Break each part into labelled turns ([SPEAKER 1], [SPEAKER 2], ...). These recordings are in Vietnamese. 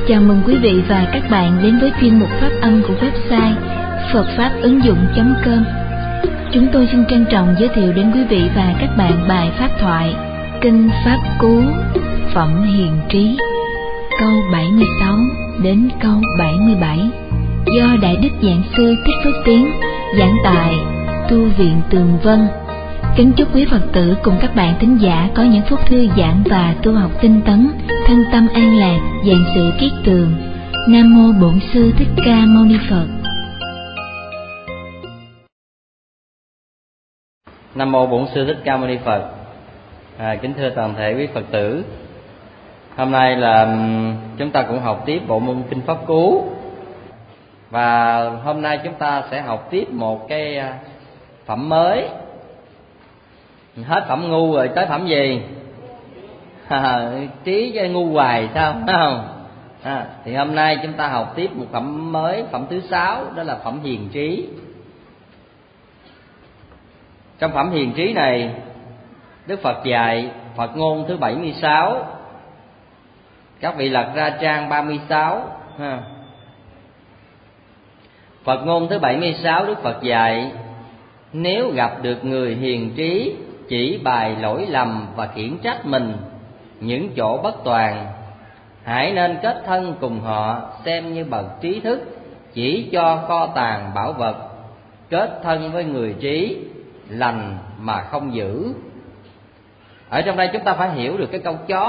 [SPEAKER 1] Chào mừng quý vị và các bạn đến với chuyên mục pháp âm của website phậtfápứng dụng.com. Chúng tôi xin trân trọng giới thiệu đến quý vị và các bạn bài pháp thoại Kinh Pháp Cú Phẩm Hiền Trí, câu 76 đến câu 77, do Đại Đức Giảng Sư Thích Phước Tiến giảng tại Tu viện Tường Vân. Kính chúc quý Phật tử cùng các bạn thính giả có những phút thư giãn và tu học tinh tấn, thân tâm an lạc, vạn sự kiết tường. Nam mô Bổn Sư Thích Ca Mâu Ni Phật.
[SPEAKER 2] Nam mô Bổn Sư Thích Ca Mâu Ni Phật. Kính thưa toàn thể quý Phật tử, hôm nay là chúng ta cũng học tiếp bộ môn Kinh Pháp Cú, và hôm nay chúng ta sẽ học tiếp một cái phẩm mới. Hết phẩm ngu rồi tới phẩm gì? Trí với ngu hoài sao, phải không? Thì hôm nay chúng ta học tiếp một phẩm mới, phẩm thứ 6, đó là phẩm hiền trí. Trong phẩm hiền trí này, Đức Phật dạy Phật ngôn thứ 76. Các vị lật ra trang 36 ha. Phật ngôn thứ 76, Đức Phật dạy: nếu gặp được người hiền trí, chỉ bài lỗi lầm và khiển trách mình những chỗ bất toàn, hãy nên kết thân cùng họ, xem như bậc trí thức, chỉ cho kho tàng bảo vật. Kết thân với người trí, lành mà không giữ. Ở trong đây chúng ta phải hiểu được cái câu chót.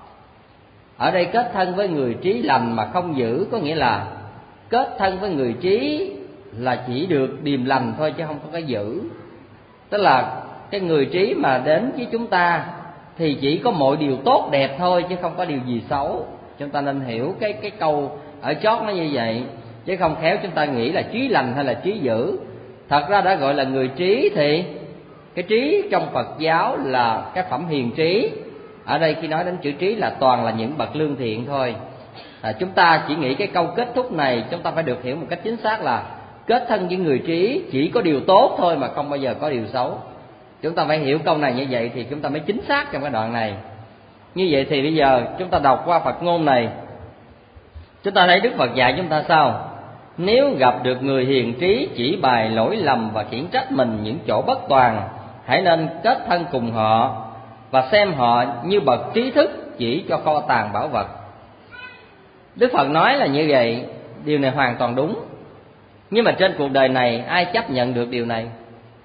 [SPEAKER 2] Ở đây kết thân với người trí, lành mà không giữ, có nghĩa là kết thân với người trí là chỉ được điềm lành thôi, chứ không có cái giữ. Tức là cái người trí mà đến với chúng ta thì chỉ có mọi điều tốt đẹp thôi, chứ không có điều gì xấu. Chúng ta nên hiểu cái câu ở chót nó như vậy, chứ không khéo chúng ta nghĩ là trí lành hay là trí dữ. Thật ra đã gọi là người trí thì cái trí trong Phật giáo là cái phẩm hiền trí. Ở đây khi nói đến chữ trí là toàn là những bậc lương thiện thôi. Chúng ta chỉ nghĩ cái câu kết thúc này chúng ta phải được hiểu một cách chính xác là kết thân với người trí chỉ có điều tốt thôi, mà không bao giờ có điều xấu. Chúng ta phải hiểu câu này như vậy thì chúng ta mới chính xác trong cái đoạn này. Như vậy thì bây giờ chúng ta đọc qua Phật ngôn này, chúng ta thấy Đức Phật dạy chúng ta sao? Nếu gặp được người hiền trí, chỉ bài lỗi lầm và khiển trách mình những chỗ bất toàn, hãy nên kết thân cùng họ và xem họ như bậc trí thức, chỉ cho kho tàng bảo vật. Đức Phật nói là như vậy, điều này hoàn toàn đúng. Nhưng mà trên cuộc đời này ai chấp nhận được điều này?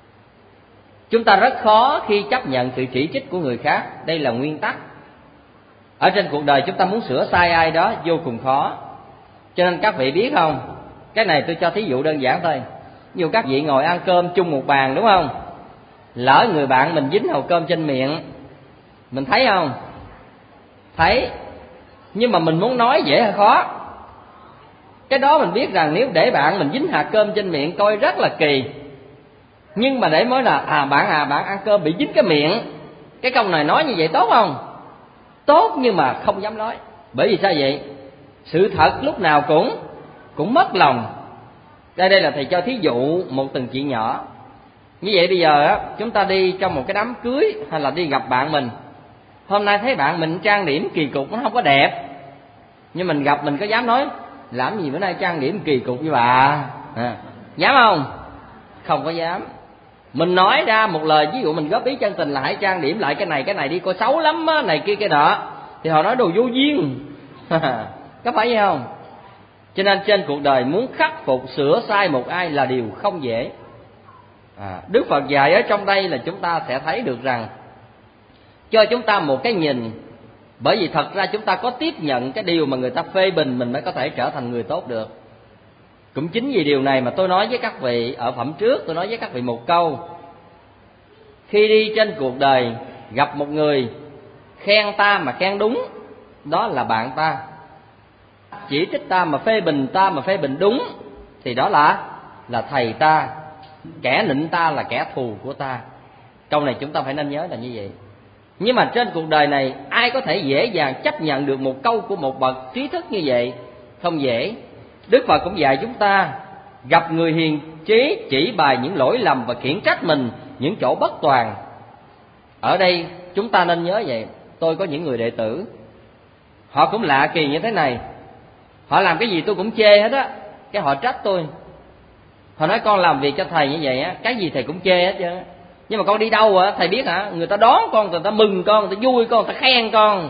[SPEAKER 2] Chúng ta rất khó khi chấp nhận sự chỉ trích của người khác. Đây là nguyên tắc. Ở trên cuộc đời chúng ta muốn sửa sai ai đó vô cùng khó. Cho nên các vị biết không, cái này tôi cho thí dụ đơn giản thôi. Ví dụ các vị ngồi ăn cơm chung một bàn, đúng không? Lỡ người bạn mình dính hàu cơm trên miệng, mình thấy không? Thấy. Nhưng mà mình muốn nói dễ hay khó? Cái đó mình biết rằng nếu để bạn mình dính hạt cơm trên miệng coi rất là kỳ. Nhưng mà để nói là bạn ăn cơm bị dính cái miệng, cái câu này nói như vậy tốt không? Tốt, nhưng mà không dám nói. Bởi vì sao vậy? Sự thật lúc nào cũng mất lòng. Đây là thầy cho thí dụ một từng chuyện nhỏ. Như vậy bây giờ á, chúng ta đi trong một cái đám cưới hay là đi gặp bạn mình. Hôm nay thấy bạn mình trang điểm kỳ cục, nó không có đẹp, nhưng mình gặp mình có dám nói làm gì bữa nay trang điểm kỳ cục như bà? Dám không? Không có dám. Mình nói ra một lời, ví dụ mình góp ý chân tình là hãy trang điểm lại cái này đi, coi xấu lắm á, này kia cái nọ, thì họ nói đồ vô duyên. Có phải vậy không? Cho nên trên cuộc đời muốn khắc phục sửa sai một ai là điều không dễ. Đức Phật dạy ở trong đây là chúng ta sẽ thấy được rằng cho chúng ta một cái nhìn. Bởi vì thật ra chúng ta có tiếp nhận cái điều mà người ta phê bình mình mới có thể trở thành người tốt được. Cũng chính vì điều này mà tôi nói với các vị ở phẩm trước, tôi nói với các vị một câu: khi đi trên cuộc đời gặp một người khen ta mà khen đúng, đó là bạn ta. Chỉ trích ta mà phê bình ta mà phê bình đúng, thì đó là thầy ta. Kẻ nịnh ta là kẻ thù của ta. Câu này chúng ta phải nên nhớ là như vậy. Nhưng mà trên cuộc đời này ai có thể dễ dàng chấp nhận được một câu của một bậc trí thức như vậy? Không dễ. Đức Phật cũng dạy chúng ta gặp người hiền trí, chỉ bài những lỗi lầm và khiển trách mình những chỗ bất toàn. Ở đây chúng ta nên nhớ vậy. Tôi có những người đệ tử, họ cũng lạ kỳ như thế này. Họ làm cái gì tôi cũng chê hết á, cái họ trách tôi. Họ nói con làm việc cho thầy như vậy á, cái gì thầy cũng chê hết trơn á. Nhưng mà con đi đâu á thầy biết hả? Người ta đón con, người ta mừng con, người ta vui con, người ta khen con.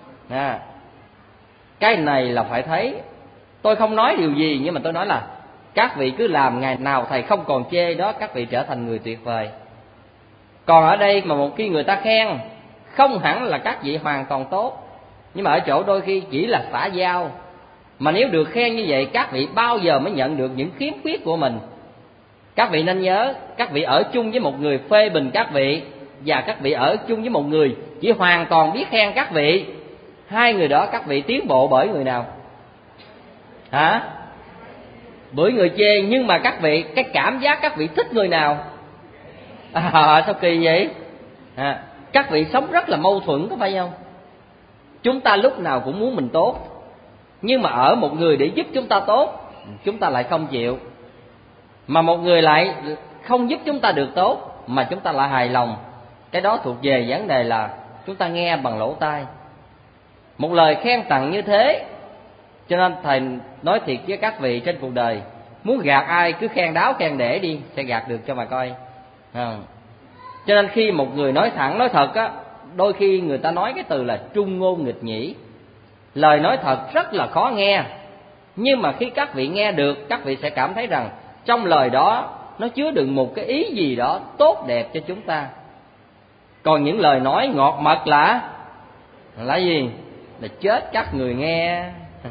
[SPEAKER 2] Cái này là phải thấy. Tôi không nói điều gì, nhưng mà tôi nói là các vị cứ làm, ngày nào thầy không còn chê đó, các vị trở thành người tuyệt vời. Còn ở đây mà một khi người ta khen, không hẳn là các vị hoàn toàn tốt, nhưng mà ở chỗ đôi khi chỉ là xã giao. Mà nếu được khen như vậy, các vị bao giờ mới nhận được những khiếm khuyết của mình. Các vị nên nhớ, các vị ở chung với một người phê bình các vị, và các vị ở chung với một người chỉ hoàn toàn biết khen các vị, hai người đó các vị tiến bộ bởi người nào? Hả? Bởi người chê. Nhưng mà các vị, cái cảm giác các vị thích người nào? Sao kỳ vậy? Các vị sống rất là mâu thuẫn, có phải không? Chúng ta lúc nào cũng muốn mình tốt, nhưng mà ở một người để giúp chúng ta tốt, chúng ta lại không chịu. Mà một người lại không giúp chúng ta được tốt, mà chúng ta lại hài lòng. Cái đó thuộc về vấn đề là chúng ta nghe bằng lỗ tai. Một lời khen tặng như thế, cho nên thầy nói thiệt với các vị, trên cuộc đời muốn gạt ai cứ khen đáo khen để đi, sẽ gạt được cho mà coi. Cho nên khi một người nói thẳng nói thật á, đôi khi người ta nói cái từ là trung ngôn nghịch nhĩ. Lời nói thật rất là khó nghe, nhưng mà khi các vị nghe được, các vị sẽ cảm thấy rằng trong lời đó nó chứa đựng một cái ý gì đó tốt đẹp cho chúng ta. Còn những lời nói ngọt mật là gì? Là chết các người nghe.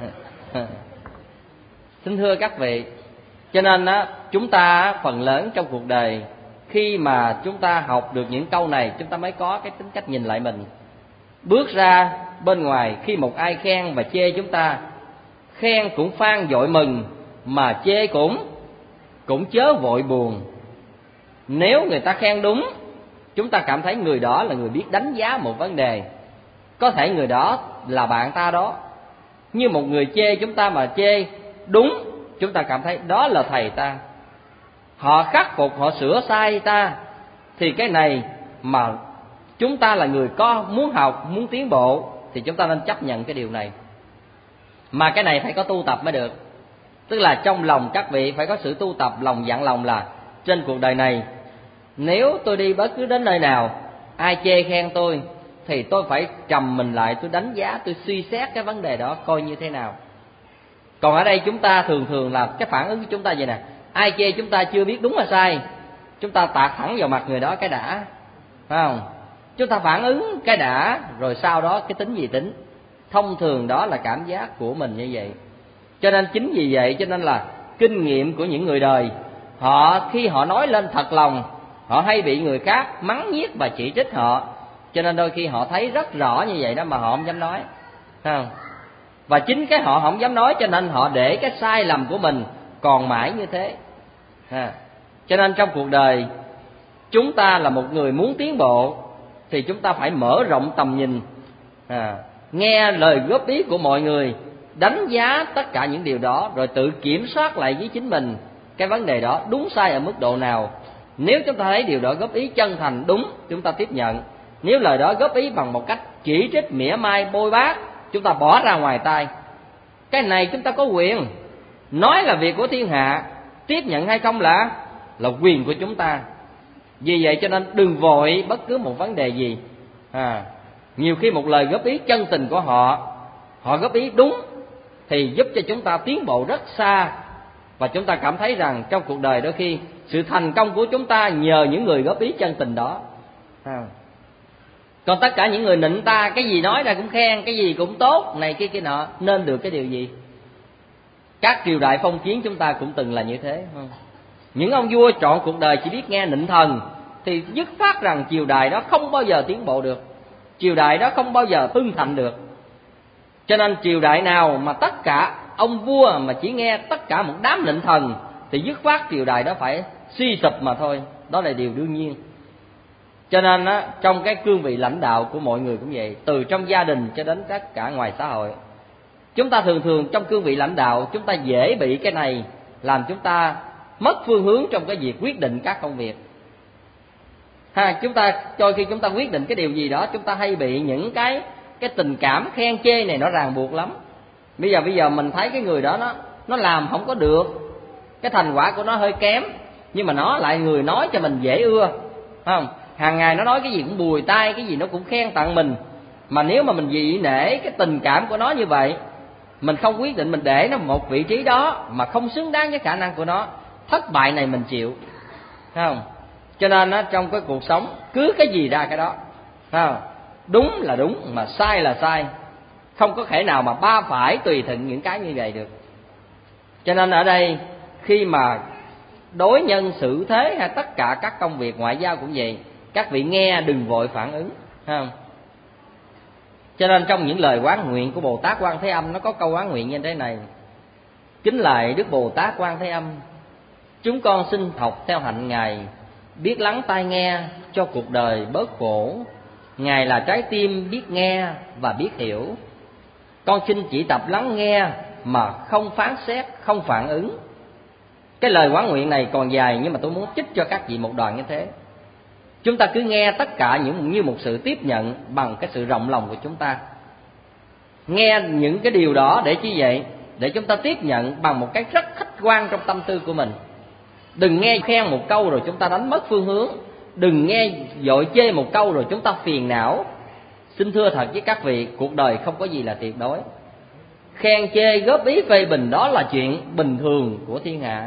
[SPEAKER 2] Xin thưa các vị, cho nên á, chúng ta phần lớn trong cuộc đời, khi mà chúng ta học được những câu này, chúng ta mới có cái tính cách nhìn lại mình. Bước ra bên ngoài, khi một ai khen và chê chúng ta, khen cũng phan vội mừng, mà chê cũng chớ vội buồn. Nếu người ta khen đúng, chúng ta cảm thấy người đó là người biết đánh giá một vấn đề. Có thể người đó là bạn ta đó. Như một người chê chúng ta mà chê đúng, chúng ta cảm thấy đó là thầy ta, họ khắc phục, họ sửa sai ta. Thì cái này mà chúng ta là người có muốn học, muốn tiến bộ, thì chúng ta nên chấp nhận cái điều này. Mà cái này phải có tu tập mới được. Tức là trong lòng các vị phải có sự tu tập, lòng dặn lòng là trên cuộc đời này, nếu tôi đi bất cứ đến nơi nào, ai chê khen tôi, thì tôi phải trầm mình lại, tôi đánh giá, tôi suy xét cái vấn đề đó coi như thế nào. Còn ở đây chúng ta thường là cái phản ứng của chúng ta vậy nè, ai chê chúng ta chưa biết đúng hay sai, chúng ta tạt thẳng vào mặt người đó cái đã, phải không? Chúng ta phản ứng cái đã, rồi sau đó cái tính gì tính. Thông thường đó là cảm giác của mình như vậy. Cho nên chính vì vậy, cho nên là kinh nghiệm của những người đời, họ khi họ nói lên thật lòng, họ hay bị người khác mắng nhiếc và chỉ trích họ. Cho nên đôi khi họ thấy rất rõ như vậy đó mà họ không dám nói, phải không? Và chính cái họ không dám nói, cho nên họ để cái sai lầm của mình còn mãi như thế. Cho nên trong cuộc đời, chúng ta là một người muốn tiến bộ, thì chúng ta phải mở rộng tầm nhìn, nghe lời góp ý của mọi người, đánh giá tất cả những điều đó, rồi tự kiểm soát lại với chính mình cái vấn đề đó đúng sai ở mức độ nào. Nếu chúng ta thấy điều đó góp ý chân thành đúng, chúng ta tiếp nhận. Nếu lời đó góp ý bằng một cách chỉ trích, mỉa mai, bôi bác, chúng ta bỏ ra ngoài tai. Cái này chúng ta có quyền. Nói là việc của thiên hạ, tiếp nhận hay không là quyền của chúng ta. Vì vậy cho nên đừng vội bất cứ một vấn đề gì. Nhiều khi một lời góp ý chân tình của họ góp ý đúng, thì giúp cho chúng ta tiến bộ rất xa. Và chúng ta cảm thấy rằng trong cuộc đời đôi khi sự thành công của chúng ta nhờ những người góp ý chân tình đó. Còn tất cả những người nịnh ta, cái gì nói ra cũng khen, cái gì cũng tốt, này kia nọ, nên được cái điều gì? Các triều đại phong kiến chúng ta cũng từng là như thế. Những ông vua trọn cuộc đời chỉ biết nghe nịnh thần, thì dứt phát rằng triều đại đó không bao giờ tiến bộ được, triều đại đó không bao giờ hưng thịnh được. Cho nên triều đại nào mà tất cả ông vua mà chỉ nghe tất cả một đám nịnh thần, thì dứt phát triều đại đó phải suy sụp mà thôi. Đó là điều đương nhiên. Cho nên á, trong cái cương vị lãnh đạo của mọi người cũng vậy, từ trong gia đình cho đến tất cả ngoài xã hội, chúng ta thường trong cương vị lãnh đạo, chúng ta dễ bị cái này làm chúng ta mất phương hướng trong cái việc quyết định các công việc. Chúng ta cho khi chúng ta quyết định cái điều gì đó, chúng ta hay bị những cái tình cảm khen chê này nó ràng buộc lắm. Bây giờ mình thấy cái người đó nó làm không có được, cái thành quả của nó hơi kém, nhưng mà nó lại người nói cho mình dễ ưa, phải không? Hàng ngày nó nói cái gì cũng bùi tai, cái gì nó cũng khen tặng mình. Mà nếu mà mình dị nể cái tình cảm của nó như vậy, mình không quyết định mình để nó một vị trí đó mà không xứng đáng với khả năng của nó, thất bại này mình chịu, phải không? Cho nên trong cái cuộc sống cứ cái gì ra cái đó, phải không? Đúng là đúng mà sai là sai, không có thể nào mà ba phải tùy thuận những cái như vậy được. Cho nên ở đây khi mà đối nhân xử thế hay tất cả các công việc ngoại giao cũng vậy, các vị nghe đừng vội phản ứng, phải không? Cho nên trong những lời quán nguyện của Bồ Tát Quan Thế Âm, nó có câu quán nguyện như thế này: kính lạy Đức Bồ Tát Quan Thế Âm, chúng con xin học theo hạnh Ngài, biết lắng tai nghe cho cuộc đời bớt khổ. Ngài là trái tim biết nghe và biết hiểu. Con xin chỉ tập lắng nghe mà không phán xét, không phản ứng. Cái lời quán nguyện này còn dài, nhưng mà tôi muốn trích cho các vị một đoạn như thế. Chúng ta cứ nghe tất cả như một sự tiếp nhận bằng cái sự rộng lòng của chúng ta. Nghe những cái điều đó để chi vậy? Để chúng ta tiếp nhận bằng một cái rất khách quan trong tâm tư của mình. Đừng nghe khen một câu rồi chúng ta đánh mất phương hướng. Đừng nghe vội chê một câu rồi chúng ta phiền não. Xin thưa thật với các vị, cuộc đời không có gì là tuyệt đối. Khen chê góp ý phê bình đó là chuyện bình thường của thiên hạ.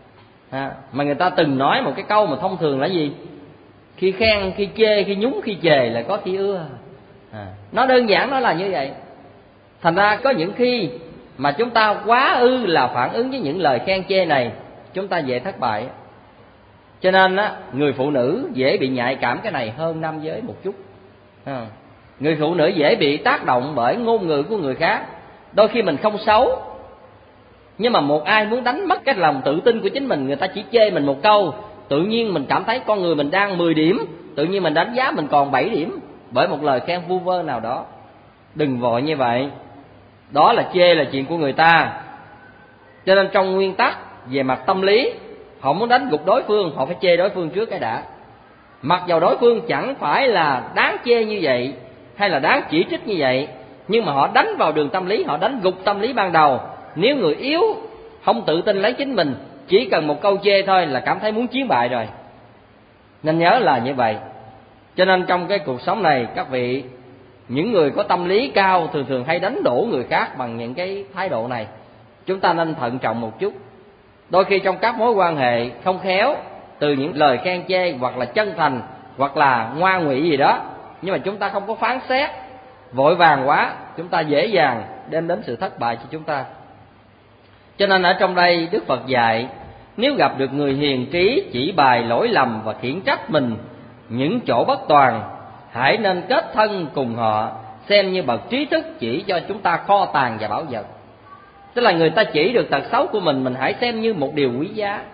[SPEAKER 2] Mà người ta từng nói một cái câu mà thông thường là gì? Khi khen, khi chê, khi nhúng, khi chề là có khi ưa. Nó đơn giản nó là như vậy. Thành ra có những khi mà chúng ta quá ư là phản ứng với những lời khen chê này, chúng ta dễ thất bại. Cho nên người phụ nữ dễ bị nhạy cảm cái này hơn nam giới một chút. Người phụ nữ dễ bị tác động bởi ngôn ngữ của người khác. Đôi khi mình không xấu, nhưng mà một ai muốn đánh mất cái lòng tự tin của chính mình, người ta chỉ chê mình một câu, tự nhiên mình cảm thấy con người mình đang 10 điểm, tự nhiên mình đánh giá mình còn 7 điểm bởi một lời khen vu vơ nào đó. Đừng vội như vậy. Đó là chê là chuyện của người ta. Cho nên trong nguyên tắc về mặt tâm lý, họ muốn đánh gục đối phương, họ phải chê đối phương trước cái đã. Mặc dầu đối phương chẳng phải là đáng chê như vậy hay là đáng chỉ trích như vậy, nhưng mà họ đánh vào đường tâm lý, họ đánh gục tâm lý ban đầu. Nếu người yếu không tự tin lấy chính mình, chỉ cần một câu chê thôi là cảm thấy muốn chiến bại rồi. Nên nhớ là như vậy. Cho nên trong cái cuộc sống này, các vị, những người có tâm lý cao thường hay đánh đổ người khác bằng những cái thái độ này. Chúng ta nên thận trọng một chút. Đôi khi trong các mối quan hệ không khéo, từ những lời khen chê hoặc là chân thành hoặc là ngoa ngụy gì đó, nhưng mà chúng ta không có phán xét vội vàng quá, chúng ta dễ dàng đem đến sự thất bại cho chúng ta. Cho nên ở trong đây Đức Phật dạy, nếu gặp được người hiền trí chỉ bài lỗi lầm và khiển trách mình những chỗ bất toàn, hãy nên kết thân cùng họ, xem như bậc trí thức chỉ cho chúng ta kho tàng và bảo vật. Tức là người ta chỉ được tật xấu của mình hãy xem như một điều quý giá.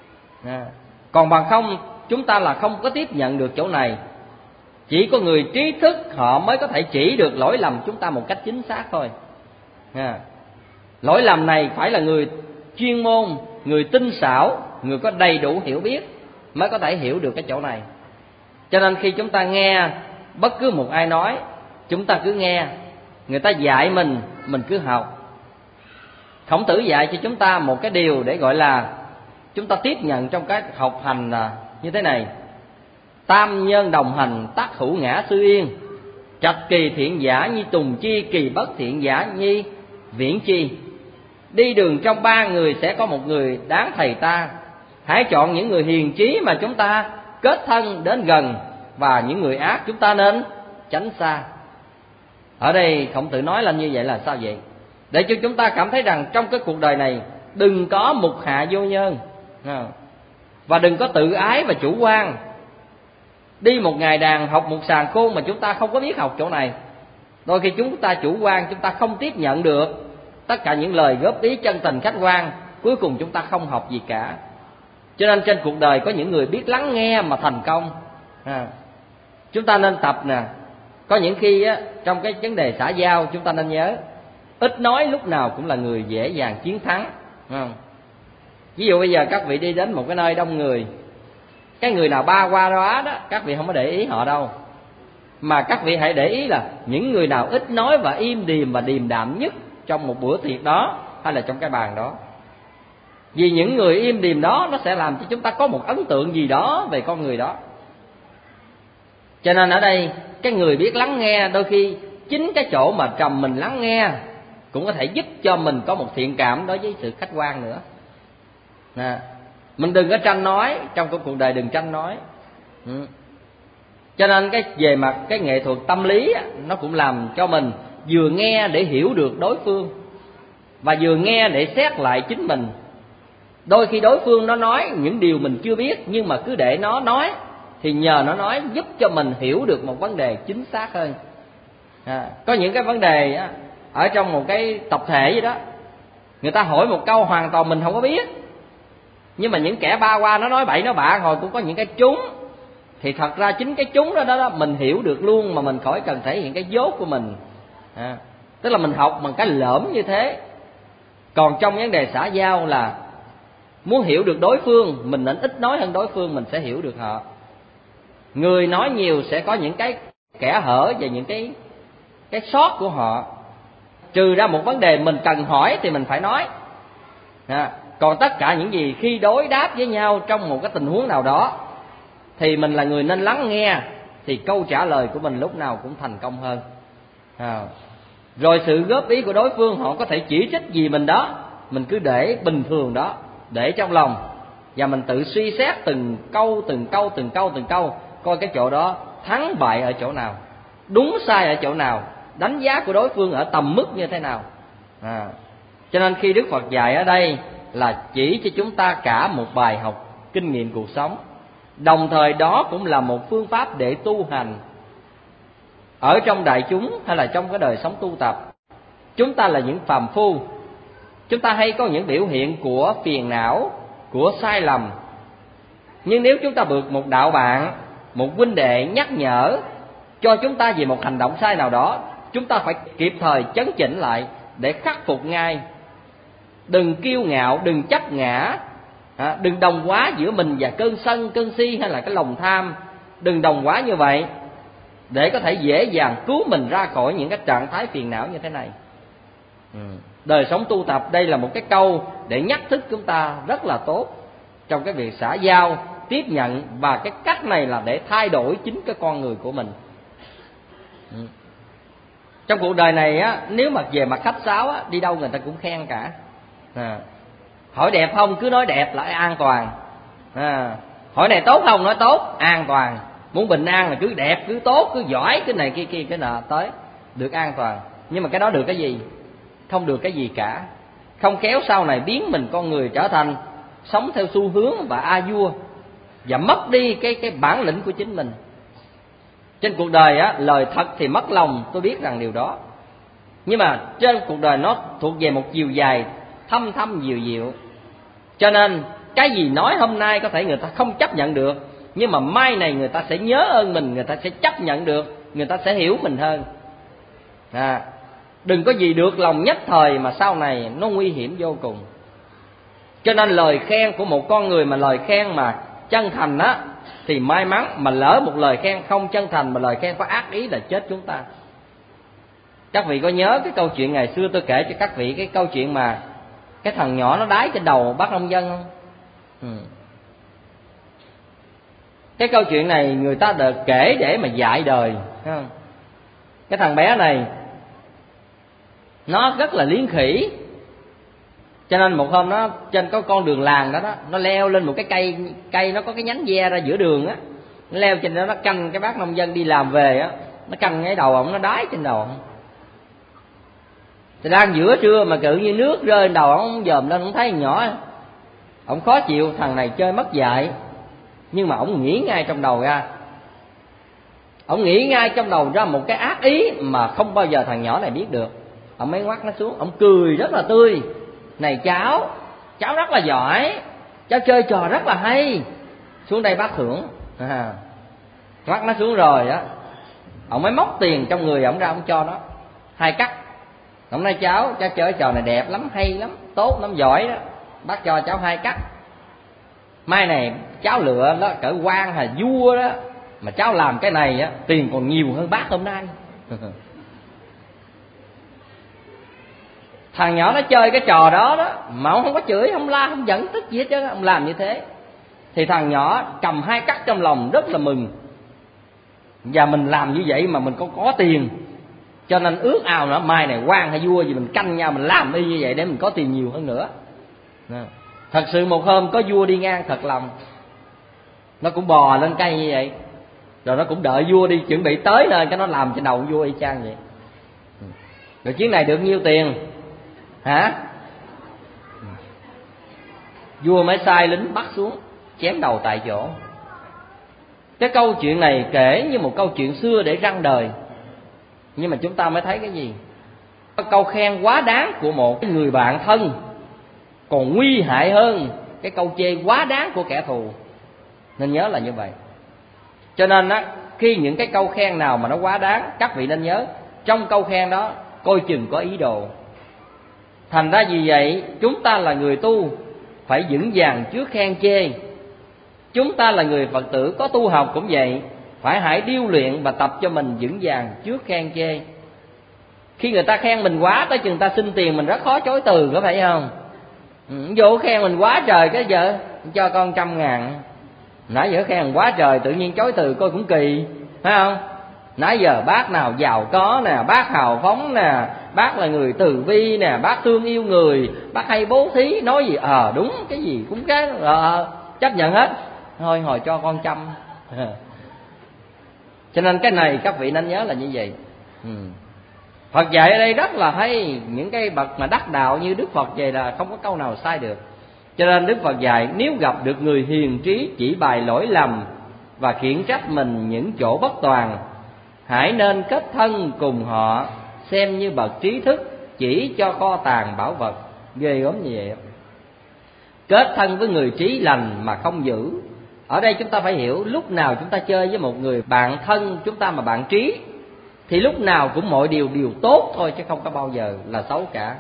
[SPEAKER 2] Còn bằng không, chúng ta là không có tiếp nhận được chỗ này. Chỉ có người trí thức họ mới có thể chỉ được lỗi lầm chúng ta một cách chính xác thôi. Lỗi lầm này phải là người chuyên môn, người tinh xảo, người có đầy đủ hiểu biết mới có thể hiểu được cái chỗ này. Cho nên khi chúng ta nghe bất cứ một ai nói, chúng ta cứ nghe. Người ta dạy mình cứ học. Khổng Tử dạy cho chúng ta một cái điều để gọi là chúng ta tiếp nhận trong cái học hành như thế này: tam nhân đồng hành, tác hữu ngã sư yên. Trạch kỳ thiện giả nhi tùng chi, kỳ bất thiện giả nhi viễn chi. Đi đường trong ba người sẽ có một người đáng thầy ta. Hãy chọn những người hiền trí mà chúng ta kết thân đến gần, và những người ác chúng ta nên tránh xa. Ở đây Khổng Tử nói là như vậy là sao vậy? Để cho chúng ta cảm thấy rằng trong cái cuộc đời này đừng có mục hạ vô nhân, và đừng có tự ái và chủ quan. Đi một ngày đàn học một sàng khôn mà chúng ta không có biết học chỗ này. Đôi khi chúng ta chủ quan, chúng ta không tiếp nhận được tất cả những lời góp ý chân tình khách quan, cuối cùng chúng ta không học gì cả. Cho nên trên cuộc đời có những người biết lắng nghe mà thành công. Chúng ta nên tập nè. Có những khi trong cái vấn đề xã giao chúng ta nên nhớ, ít nói lúc nào cũng là người dễ dàng chiến thắng. Ví dụ bây giờ các vị đi đến một cái nơi đông người, cái người nào ba qua đó các vị không có để ý họ đâu, mà các vị hãy để ý là những người nào ít nói và im điềm và điềm đạm nhất trong một bữa tiệc đó hay là trong cái bàn đó. Vì những người im điềm đó nó sẽ làm cho chúng ta có một ấn tượng gì đó về con người đó. Cho nên ở đây cái người biết lắng nghe, đôi khi chính cái chỗ mà trầm mình lắng nghe cũng có thể giúp cho mình có một thiện cảm đối với sự khách quan nữa. Mình đừng có tranh nói, trong cuộc đời đừng tranh nói. Cho nên về mặt cái nghệ thuật tâm lý nó cũng làm cho mình vừa nghe để hiểu được đối phương, và vừa nghe để xét lại chính mình. Đôi khi đối phương nó nói những điều mình chưa biết, nhưng mà cứ để nó nói, thì nhờ nó nói giúp cho mình hiểu được một vấn đề chính xác hơn. Có những cái vấn đề ở trong một cái tập thể vậy đó, người ta hỏi một câu hoàn toàn mình không có biết, nhưng mà những kẻ ba qua nó nói bậy nó bạ hồi cũng có những cái trúng. Thì thật ra chính cái trúng đó mình hiểu được luôn, mà mình khỏi cần thể hiện cái dốt của mình. Tức là mình học bằng cái lỡm như thế. Còn trong vấn đề xã giao là muốn hiểu được đối phương, mình nên ít nói hơn đối phương, mình sẽ hiểu được họ. Người nói nhiều sẽ có những cái kẽ hở và những cái sót của họ. Trừ ra một vấn đề mình cần hỏi thì mình phải nói. Còn tất cả những gì khi đối đáp với nhau trong một cái tình huống nào đó thì mình là người nên lắng nghe, thì câu trả lời của mình lúc nào cũng thành công hơn. Rồi sự góp ý của đối phương, họ có thể chỉ trích gì mình đó, mình cứ để bình thường đó, để trong lòng, và mình tự suy xét từng câu, coi cái chỗ đó thắng bại ở chỗ nào, đúng sai ở chỗ nào, đánh giá của đối phương ở tầm mức như thế nào. Cho nên khi Đức Phật dạy ở đây là chỉ cho chúng ta cả một bài học kinh nghiệm cuộc sống, đồng thời đó cũng là một phương pháp để tu hành. Ở trong đại chúng hay là trong cái đời sống tu tập, chúng ta là những phàm phu, chúng ta hay có những biểu hiện của phiền não, của sai lầm. Nhưng nếu chúng ta được một đạo bạn, một huynh đệ nhắc nhở cho chúng ta về một hành động sai nào đó, chúng ta phải kịp thời chấn chỉnh lại để khắc phục ngay. Đừng kiêu ngạo, đừng chấp ngã, đừng đồng hóa giữa mình và cơn sân, cơn si hay là cái lòng tham. Đừng đồng hóa như vậy để có thể dễ dàng cứu mình ra khỏi những cái trạng thái phiền não như thế này. Đời sống tu tập đây là một cái câu để nhắc thức chúng ta rất là tốt trong cái việc xã giao, tiếp nhận, và cái cách này là để thay đổi chính cái con người của mình. Trong cuộc đời này nếu mà về mặt khách sáo đi đâu người ta cũng khen cả. Hỏi đẹp không, cứ nói đẹp là an toàn. Hỏi này tốt không, nói tốt, an toàn. Muốn bình an là cứ đẹp, cứ tốt, cứ giỏi, cái này kia cái nọ, tới được an toàn. Nhưng mà cái đó được cái gì? Không được cái gì cả. Không khéo sau này biến mình con người trở thành sống theo xu hướng và a vua, và mất đi cái bản lĩnh của chính mình. Trên cuộc đời lời thật thì mất lòng, tôi biết rằng điều đó. Nhưng mà trên cuộc đời nó thuộc về một chiều dài thâm thâm diệu diệu. Cho nên cái gì nói hôm nay có thể người ta không chấp nhận được, nhưng mà mai này người ta sẽ nhớ ơn mình, người ta sẽ chấp nhận được, người ta sẽ hiểu mình hơn. Đừng có gì được lòng nhất thời mà sau này nó nguy hiểm vô cùng. Cho nên lời khen của một con người mà lời khen mà chân thành thì may mắn, mà lỡ một lời khen không chân thành mà lời khen có ác ý là chết chúng ta. Các vị có nhớ cái câu chuyện ngày xưa tôi kể cho các vị, cái câu chuyện mà cái thằng nhỏ nó đái trên đầu bác nông dân không? Cái câu chuyện này người ta được kể để mà dạy đời, thấy không? Cái thằng bé này nó rất là liếng khỉ. Cho nên một hôm nó trên có con đường làng đó, nó leo lên một cái cây nó có cái nhánh ve ra giữa đường á, nó leo trên đó, nó canh cái bác nông dân đi làm về nó canh cái đầu ổng, nó đái trên đầu ổng. Thì đang giữa trưa mà tự như nước rơi lên đầu ổng, dòm lên ổng thấy nhỏ, ổng khó chịu, thằng này chơi mất dạy. Nhưng mà ổng nghĩ ngay trong đầu ra, một cái ác ý mà không bao giờ thằng nhỏ này biết được. Ổng mới ngoắt nó xuống, ổng cười rất là tươi: này cháu rất là giỏi, cháu chơi trò rất là hay, xuống đây bác thưởng. Ngoắt nó xuống rồi ổng mới móc tiền trong người ổng ra, ổng cho nó 2 cắt. Ổng nói cháu chơi trò này đẹp lắm, hay lắm, tốt lắm, giỏi đó, bác cho cháu 2 cắt. Mai này cháu lựa đó cỡ quan hay vua đó, mà cháu làm cái này tiền còn nhiều hơn bác hôm nay. Thằng nhỏ nó chơi cái trò đó đó mà ông không có chửi, không la, không giận tức gì hết chứ, ông làm như thế thì thằng nhỏ cầm 2 cắt trong lòng rất là mừng. Và mình làm như vậy mà mình có tiền, cho nên ước ao nữa mai này quan hay vua gì mình canh nhau, mình làm y như vậy để mình có tiền nhiều hơn nữa. Thật sự một hôm có vua đi ngang thật lòng, nó cũng bò lên cây như vậy, rồi nó cũng đợi vua đi chuẩn bị tới nơi cái nó làm trên đầu vua y chang vậy. Rồi chuyến này được nhiêu tiền hả? Vua mới sai lính bắt xuống chém đầu tại chỗ. Cái câu chuyện này kể như một câu chuyện xưa để răng đời, nhưng mà chúng ta mới thấy cái gì? Cái câu khen quá đáng của một người bạn thân còn nguy hại hơn cái câu chê quá đáng của kẻ thù. Nên nhớ là như vậy. Cho nên á, khi những cái câu khen nào mà nó quá đáng, các vị nên nhớ trong câu khen đó coi chừng có ý đồ. Thành ra vì vậy chúng ta là người tu phải vững vàng trước khen chê. Chúng ta là người Phật tử có tu học cũng vậy, phải hãy điêu luyện và tập cho mình vững vàng trước khen chê. Khi người ta khen mình quá, tới chừng ta xin tiền mình rất khó chối từ, có phải không? Vô khen mình quá trời, cái giờ cho con 100.000. Nãy giờ khen quá trời tự nhiên chối từ coi cũng kỳ, phải không? Nãy giờ bác nào giàu có nè, bác hào phóng nè, bác là người từ bi nè, bác thương yêu người, bác hay bố thí, nói gì đúng, cái gì cũng cái chấp nhận hết. Thôi hồi cho con 100. Cho nên cái này các vị nên nhớ là như vậy. Phật dạy ở đây rất là hay. Những cái bậc mà đắc đạo như Đức Phật vậy là không có câu nào sai được. Cho nên Đức Phật dạy nếu gặp được người hiền trí chỉ bày lỗi lầm và khiển trách mình những chỗ bất toàn, hãy nên kết thân cùng họ, xem như bậc trí thức chỉ cho kho tàng bảo vật. Ghê gớm như vậy. Kết thân với người trí lành mà không giữ. Ở đây chúng ta phải hiểu, lúc nào chúng ta chơi với một người bạn thân chúng ta mà bạn trí thì lúc nào cũng mọi điều tốt thôi, chứ không có bao giờ là xấu cả.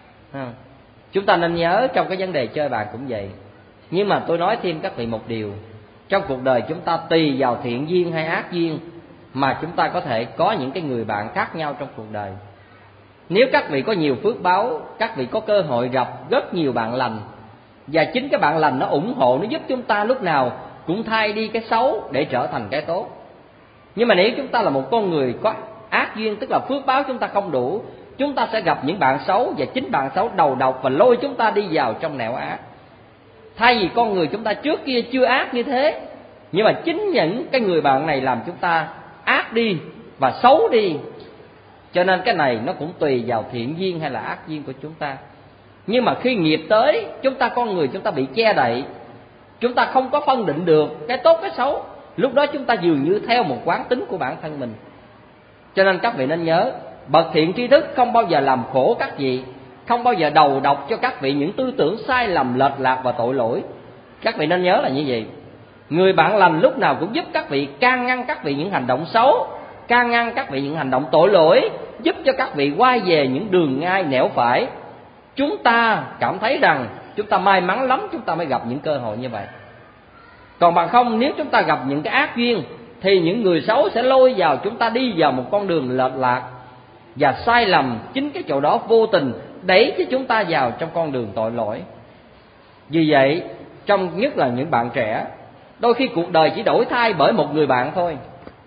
[SPEAKER 2] Chúng ta nên nhớ trong cái vấn đề chơi bạn cũng vậy. Nhưng mà tôi nói thêm các vị một điều, trong cuộc đời chúng ta tùy vào thiện duyên hay ác duyên mà chúng ta có thể có những cái người bạn khác nhau trong cuộc đời. Nếu các vị có nhiều phước báo, các vị có cơ hội gặp rất nhiều bạn lành, và chính cái bạn lành nó ủng hộ, nó giúp chúng ta lúc nào cũng thay đi cái xấu để trở thành cái tốt. Nhưng mà nếu chúng ta là một con người có ác duyên, tức là phước báo chúng ta không đủ, chúng ta sẽ gặp những bạn xấu, và chính bạn xấu đầu độc và lôi chúng ta đi vào trong nẻo ác. Thay vì con người chúng ta trước kia chưa ác như thế, nhưng mà chính những cái người bạn này làm chúng ta ác đi và xấu đi. Cho nên cái này nó cũng tùy vào thiện duyên hay là ác duyên của chúng ta. Nhưng mà khi nghiệp tới, chúng ta con người chúng ta bị che đậy, chúng ta không có phân định được cái tốt cái xấu. Lúc đó chúng ta dường như theo một quán tính của bản thân mình. Cho nên các vị nên nhớ, bậc thiện tri thức không bao giờ làm khổ các vị, không bao giờ đầu độc cho các vị những tư tưởng sai lầm, lệch lạc và tội lỗi. Các vị nên nhớ là như vậy. Người bạn lành lúc nào cũng giúp các vị, can ngăn các vị những hành động xấu, can ngăn các vị những hành động tội lỗi, giúp cho các vị quay về những đường ngay nẻo phải. Chúng ta cảm thấy rằng chúng ta may mắn lắm, chúng ta mới gặp những cơ hội như vậy. Còn bằng không, nếu chúng ta gặp những cái ác duyên thì những người xấu sẽ lôi vào chúng ta đi vào một con đường lệch lạc và sai lầm. Chính cái chỗ đó vô tình đẩy cho chúng ta vào trong con đường tội lỗi. Vì vậy, trong nhất là những bạn trẻ, đôi khi cuộc đời chỉ đổi thay bởi một người bạn thôi.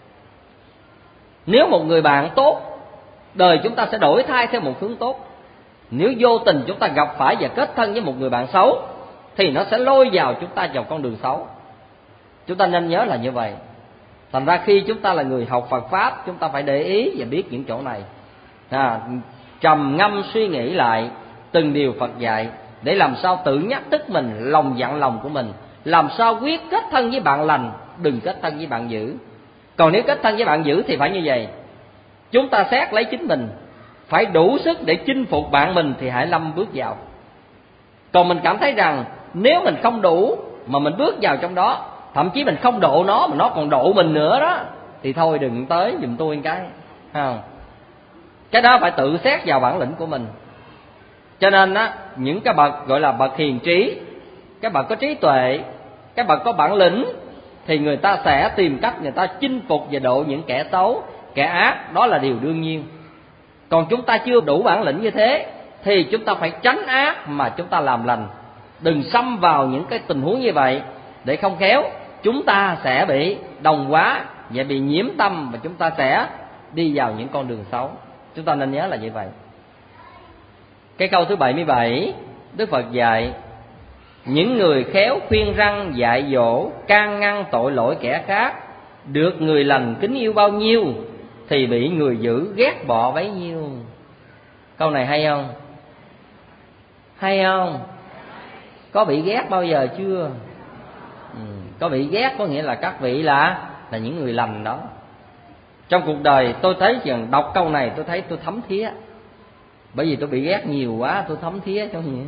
[SPEAKER 2] Nếu một người bạn tốt, đời chúng ta sẽ đổi thay theo một hướng tốt. Nếu vô tình chúng ta gặp phải và kết thân với một người bạn xấu thì nó sẽ lôi vào chúng ta vào con đường xấu. Chúng ta nên nhớ là như vậy. Thành ra khi chúng ta là người học Phật Pháp, chúng ta phải để ý và biết những chỗ này, trầm ngâm suy nghĩ lại từng điều Phật dạy, để làm sao tự nhắc tức mình, lòng dặn lòng của mình, làm sao quyết kết thân với bạn lành, đừng kết thân với bạn dữ. Còn nếu kết thân với bạn dữ thì phải như vậy. Chúng ta xét lấy chính mình, phải đủ sức để chinh phục bạn mình thì hãy lâm bước vào. Còn mình cảm thấy rằng nếu mình không đủ mà mình bước vào trong đó, thậm chí mình không độ nó mà nó còn độ mình nữa đó, thì thôi đừng tới giùm tôi một cái. Cái đó phải tự xét vào bản lĩnh của mình. Cho nên á, những cái bậc gọi là bậc hiền trí, cái bậc có trí tuệ, cái bậc có bản lĩnh, thì người ta sẽ tìm cách người ta chinh phục và độ những kẻ xấu, kẻ ác. Đó là điều đương nhiên. Còn chúng ta chưa đủ bản lĩnh như thế thì chúng ta phải tránh ác mà chúng ta làm lành. Đừng xâm vào những cái tình huống như vậy, để không khéo chúng ta sẽ bị đồng hóa và bị nhiễm tâm, và chúng ta sẽ đi vào những con đường xấu. Chúng ta nên nhớ là như vậy. Cái câu thứ 77, Đức Phật dạy: những người khéo khuyên răn dạy dỗ, can ngăn tội lỗi kẻ khác, được người lành kính yêu bao nhiêu, thì bị người dữ ghét bỏ bấy nhiêu. Câu này hay không? Hay không? Có bị ghét bao giờ chưa? Có bị ghét có nghĩa là các vị là những người lành đó. Trong cuộc đời tôi thấy rằng đọc câu này tôi thấy tôi thấm thía. Bởi vì tôi bị ghét nhiều quá, tôi thấm thía trong gì.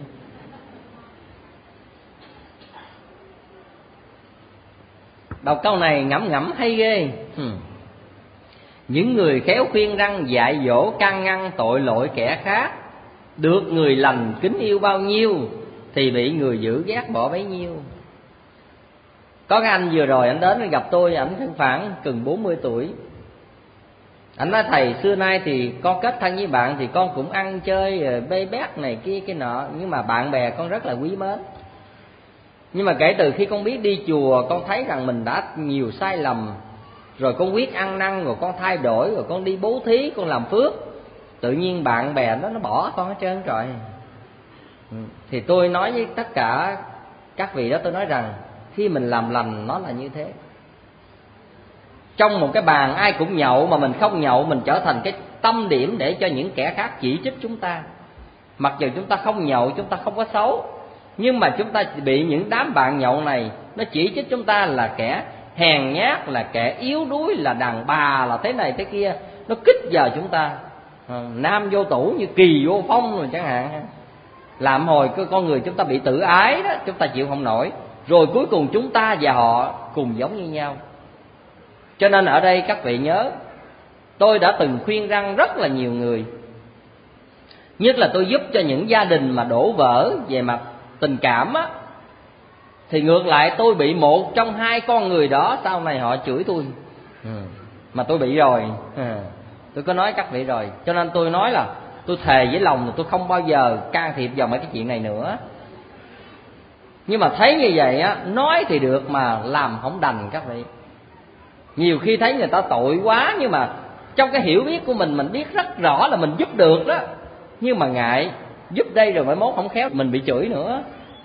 [SPEAKER 2] Đọc câu này ngẫm ngẫm hay ghê. Những người khéo khuyên răn dạy dỗ, can ngăn tội lỗi kẻ khác, được người lành kính yêu bao nhiêu, thì bị người dữ ghét bỏ bấy nhiêu. Có cái anh vừa rồi anh đến gặp tôi, ảnh khoảng gần 40 tuổi. Anh nói: thầy, xưa nay thì con kết thân với bạn thì con cũng ăn chơi bê bét này kia cái nọ, nhưng mà bạn bè con rất là quý mến. Nhưng mà kể từ khi con biết đi chùa, con thấy rằng mình đã nhiều sai lầm, rồi con quyết ăn năn, rồi con thay đổi, rồi con đi bố thí, con làm phước, tự nhiên bạn bè nó bỏ con hết trơn rồi. Thì tôi nói với tất cả các vị đó, tôi nói rằng khi mình làm lành nó là như thế. Trong một cái bàn ai cũng nhậu mà mình không nhậu, mình trở thành cái tâm điểm để cho những kẻ khác chỉ trích chúng ta. Mặc dù chúng ta không nhậu, chúng ta không có xấu, nhưng mà chúng ta bị những đám bạn nhậu này nó chỉ trích chúng ta là kẻ hèn nhát, là kẻ yếu đuối, là đàn bà, là thế này thế kia. Nó kích vào chúng ta. Nam vô tủ như kỳ vô phong rồi chẳng hạn. Làm hồi con người chúng ta bị tự ái đó, chúng ta chịu không nổi. Rồi cuối cùng chúng ta và họ cùng giống như nhau. Cho nên ở đây các vị nhớ, tôi đã từng khuyên răn rất là nhiều người. Nhất là tôi giúp cho những gia đình mà đổ vỡ về mặt tình cảm á, thì ngược lại tôi bị một trong hai con người đó sau này họ chửi tôi. Mà tôi bị rồi, tôi có nói các vị rồi. Cho nên tôi nói là tôi thề với lòng là tôi không bao giờ can thiệp vào mấy cái chuyện này nữa. Nhưng mà thấy như vậy á, nói thì được mà làm không đành các vị. Nhiều khi thấy người ta tội quá, nhưng mà trong cái hiểu biết của mình biết rất rõ là mình giúp được đó, nhưng mà ngại giúp đây rồi mai mốt không khéo mình bị chửi nữa.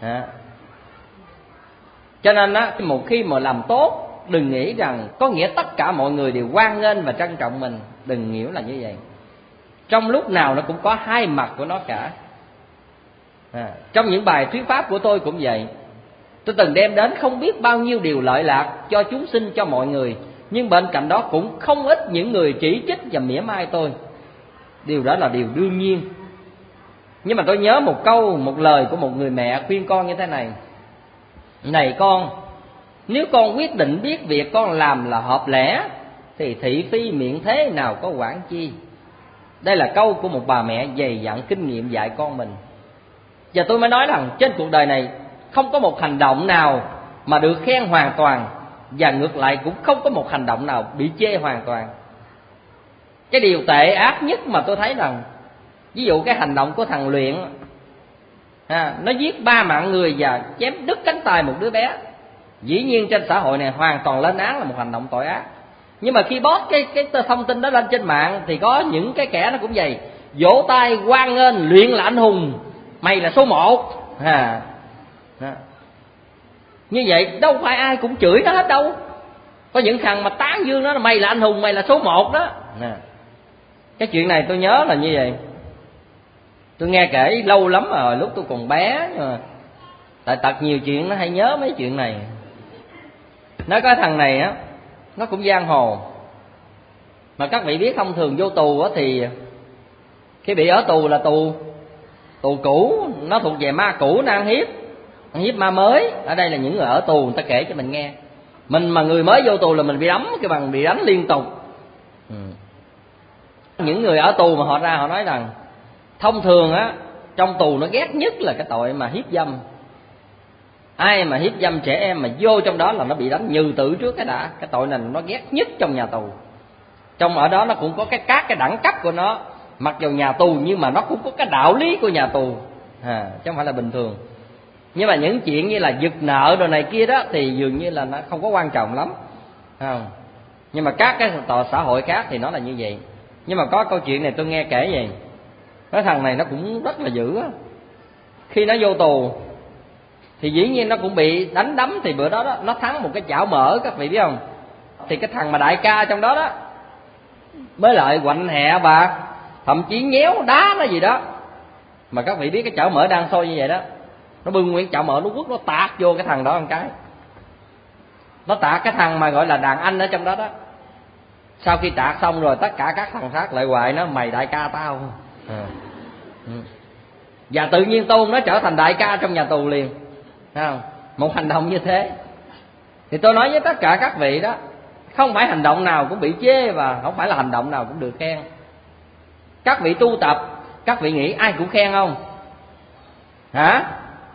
[SPEAKER 2] Cho nên á, một khi mà làm tốt, đừng nghĩ rằng có nghĩa tất cả mọi người đều hoan nghênh và trân trọng mình. Đừng hiểu là như vậy. Trong lúc nào nó cũng có hai mặt của nó cả. Trong những bài thuyết pháp của tôi cũng vậy. Tôi từng đem đến không biết bao nhiêu điều lợi lạc cho chúng sinh, cho mọi người. Nhưng bên cạnh đó cũng không ít những người chỉ trích và mỉa mai tôi. Điều đó là điều đương nhiên. Nhưng mà tôi nhớ một câu, một lời của một người mẹ khuyên con như thế này: này con, nếu con quyết định biết việc con làm là hợp lẽ, thì thị phi miệng thế nào có quản chi. Đây là câu của một bà mẹ dày dặn kinh nghiệm dạy con mình. Và tôi mới nói rằng trên cuộc đời này không có một hành động nào mà được khen hoàn toàn, và ngược lại cũng không có một hành động nào bị chê hoàn toàn. Cái điều tệ ác nhất mà tôi thấy rằng, ví dụ cái hành động của thằng Luyện, nó giết 3 mạng người và chém đứt cánh tay một đứa bé. Dĩ nhiên trên xã hội này hoàn toàn lên án là một hành động tội ác. Nhưng mà khi post cái thông tin đó lên trên mạng, thì có những cái kẻ nó cũng vậy, vỗ tay hoan nghênh: Luyện là anh hùng, mày là số 1. Như vậy đâu phải ai cũng chửi nó hết đâu. Có những thằng mà tán dương nó là mày là anh hùng, mày là số 1 đó. Cái chuyện này tôi nhớ là như vậy. Tôi nghe kể lâu lắm rồi, lúc tôi còn bé. Nhưng mà tại tật nhiều chuyện nó hay nhớ mấy chuyện này. Nói cái thằng này á, nó cũng giang hồ. Mà các vị biết thông thường vô tù á, thì khi bị ở tù là tù cũ, nó thuộc về ma cũ, nó ăn hiếp ma mới. Ở đây là những người ở tù, người ta kể cho mình nghe. Mình mà người mới vô tù là mình bị đấm, cái bằng bị đánh liên tục. Những người ở tù mà họ ra họ nói rằng thông thường á, trong tù nó ghét nhất là cái tội mà hiếp dâm. Ai mà hiếp dâm trẻ em mà vô trong đó là nó bị đánh nhừ tử trước cái đã. Cái tội này nó ghét nhất trong nhà tù. Trong ở đó nó cũng có các cái đẳng cấp của nó. Mặc dù nhà tù nhưng mà nó cũng có cái đạo lý của nhà tù, chứ không phải là bình thường. Nhưng mà những chuyện như là giật nợ rồi này kia đó thì dường như là nó không có quan trọng lắm, không? Nhưng mà các cái tòa xã hội khác thì nó là như vậy. Nhưng mà có câu chuyện này tôi nghe kể vậy, cái thằng này nó cũng rất là dữ á. Khi nó vô tù thì dĩ nhiên nó cũng bị đánh đấm. Thì bữa đó đó nó thắng một cái chảo mỡ, các vị biết không? Thì cái thằng mà đại ca trong đó đó mới lại quạnh hẹ bạc, thậm chí nhéo đá nó gì đó. Mà các vị biết cái chảo mỡ đang sôi như vậy đó, nó bưng nguyên chảo mỡ nó quất, nó tạt vô cái thằng đó một cái. Nó tạt cái thằng mà gọi là đàn anh ở trong đó đó. Sau khi tạt xong rồi tất cả các thằng khác lại hoài nó: mày đại ca tao. Và tự nhiên tôn nó trở thành đại ca trong nhà tù liền, thấy không? Một hành động như thế. Thì tôi nói với tất cả các vị đó, không phải hành động nào cũng bị chê và không phải là hành động nào cũng được khen. Các vị tu tập, các vị nghĩ ai cũng khen không? Hả?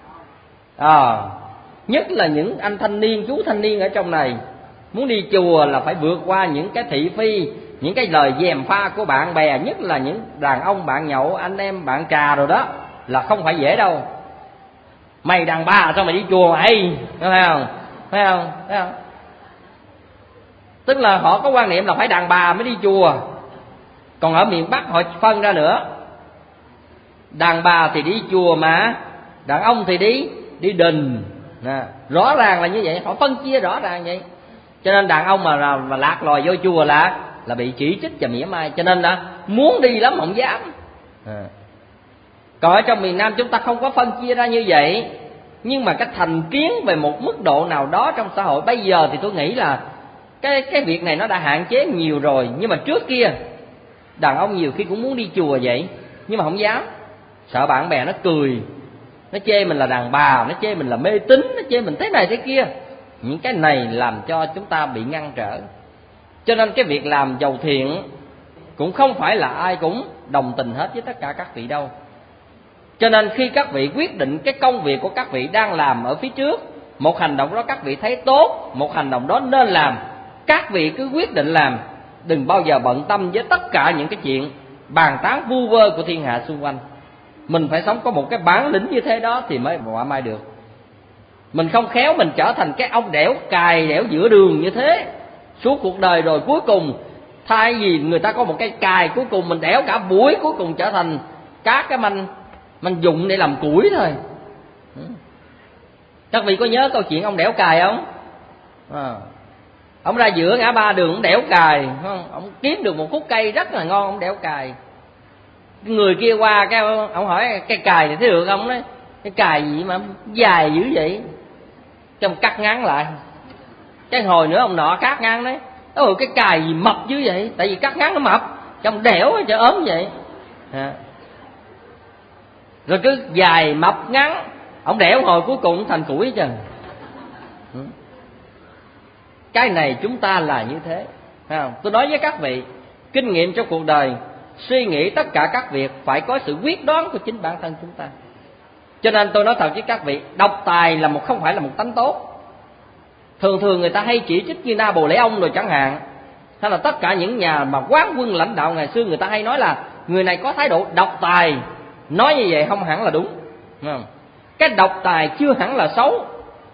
[SPEAKER 2] Nhất là những anh thanh niên, chú thanh niên ở trong này, muốn đi chùa là phải vượt qua những cái thị phi, những cái lời gièm pha của bạn bè, nhất là những đàn ông bạn nhậu, anh em bạn trà rồi đó, là không phải dễ đâu. Mày đàn bà sao mày đi chùa mày, thấy không? Thấy không? Thấy không? Tức là họ có quan niệm là phải đàn bà mới đi chùa. Còn ở miền Bắc họ phân ra nữa, đàn bà thì đi chùa mà đàn ông thì đi đình. Rõ ràng là như vậy, họ phân chia rõ ràng vậy. Cho nên đàn ông mà lạc lòi vô chùa là bị chỉ trích và mỉa mai. Cho nên là muốn đi lắm không dám. Còn ở trong miền Nam chúng ta không có phân chia ra như vậy. Nhưng mà cái thành kiến về một mức độ nào đó trong xã hội bây giờ thì tôi nghĩ là cái việc này nó đã hạn chế nhiều rồi. Nhưng mà trước kia đàn ông nhiều khi cũng muốn đi chùa vậy, nhưng mà không dám, sợ bạn bè nó cười, nó chê mình là đàn bà, nó chê mình là mê tín, nó chê mình thế này thế kia. Những cái này làm cho chúng ta bị ngăn trở. Cho nên cái việc làm giàu thiện cũng không phải là ai cũng đồng tình hết với tất cả các vị đâu. Cho nên khi các vị quyết định cái công việc của các vị đang làm ở phía trước, một hành động đó các vị thấy tốt, một hành động đó nên làm, các vị cứ quyết định làm. Đừng bao giờ bận tâm với tất cả những cái chuyện bàn tán vu vơ của thiên hạ xung quanh. Mình phải sống có một cái bản lĩnh như thế đó thì mới quả mai được. Mình không khéo mình trở thành cái ông đẻo cài đẻo giữa đường như thế suốt cuộc đời, rồi cuối cùng thay vì người ta có một cái cài, cuối cùng mình đẻo cả buổi, cuối cùng trở thành các cái manh dụng để làm củi thôi. Các vị có nhớ câu chuyện ông đẻo cài không? Ông ra giữa ngã ba đường, ông đẻo cài, không? Ông kiếm được một khúc cây rất là ngon, ông đẻo cài. Cái người kia qua cái ông hỏi cái cài này thấy được không? Đấy, cái cài gì mà dài dữ vậy? Cái ông cắt ngắn lại. Cái hồi nữa ông nọ cắt ngắn đấy, cái cài gì mập dữ vậy? Tại vì cắt ngắn nó mập, cái ông đẻo cho ốm vậy. Rồi cứ dài mập ngắn, ông đẻo hồi cuối cùng thành củi chứ. Cái này chúng ta là như thế, phải không? Tôi nói với các vị, kinh nghiệm trong cuộc đời, suy nghĩ tất cả các việc phải có sự quyết đoán của chính bản thân chúng ta. Cho nên tôi nói thật với các vị, độc tài là không phải là một tánh tốt. Thường người ta hay chỉ trích như Na Bồ Lễ Ông rồi chẳng hạn, hay là tất cả những nhà mà quán quân lãnh đạo ngày xưa, người ta hay nói là người này có thái độ độc tài. Nói như vậy không hẳn là đúng, phải không? Cái độc tài chưa hẳn là xấu.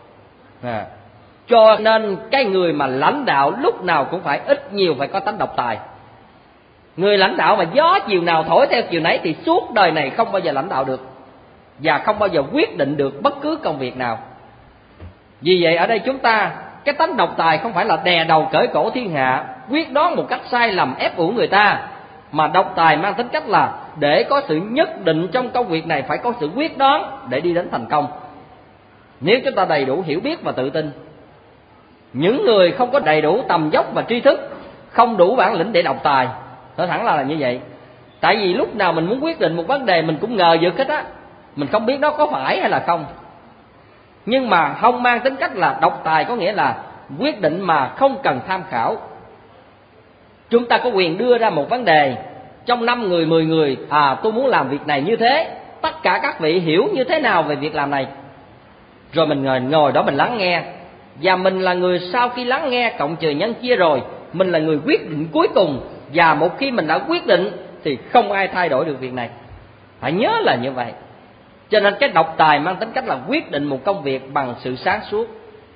[SPEAKER 2] Cho nên cái người mà lãnh đạo lúc nào cũng phải ít nhiều phải có tánh độc tài. Người lãnh đạo mà gió chiều nào thổi theo chiều nấy thì suốt đời này không bao giờ lãnh đạo được, và không bao giờ quyết định được bất cứ công việc nào. Vì vậy ở đây chúng ta, cái tánh độc tài không phải là đè đầu cởi cổ thiên hạ, quyết đoán một cách sai lầm ép uổng người ta. Mà độc tài mang tính cách là để có sự nhất định trong công việc này phải có sự quyết đoán để đi đến thành công. Nếu chúng ta đầy đủ hiểu biết và tự tin, những người không có đầy đủ tầm dốc và tri thức, không đủ bản lĩnh để độc tài, nói thẳng là như vậy. Tại vì lúc nào mình muốn quyết định một vấn đề mình cũng ngờ vực hết á, mình không biết nó có phải hay là không. Nhưng mà không mang tính cách là độc tài, có nghĩa là quyết định mà không cần tham khảo. Chúng ta có quyền đưa ra một vấn đề trong 5 người 10 người, tôi muốn làm việc này như thế, tất cả các vị hiểu như thế nào về việc làm này. Rồi mình ngồi đó mình lắng nghe, và mình là người sau khi lắng nghe cộng trừ nhân chia rồi, mình là người quyết định cuối cùng. Và một khi mình đã quyết định thì không ai thay đổi được việc này. Phải nhớ là như vậy. Cho nên cái độc tài mang tính cách là quyết định một công việc bằng sự sáng suốt.